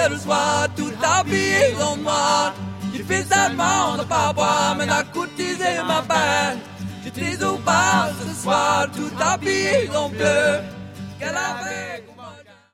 rentrer le soir, tout habillé en noir. J'ai fait seulement de pas boire, mais n'a cotisé ma peine. J'étais au bar ce soir, tout habillé en bleu. Qu'elle avait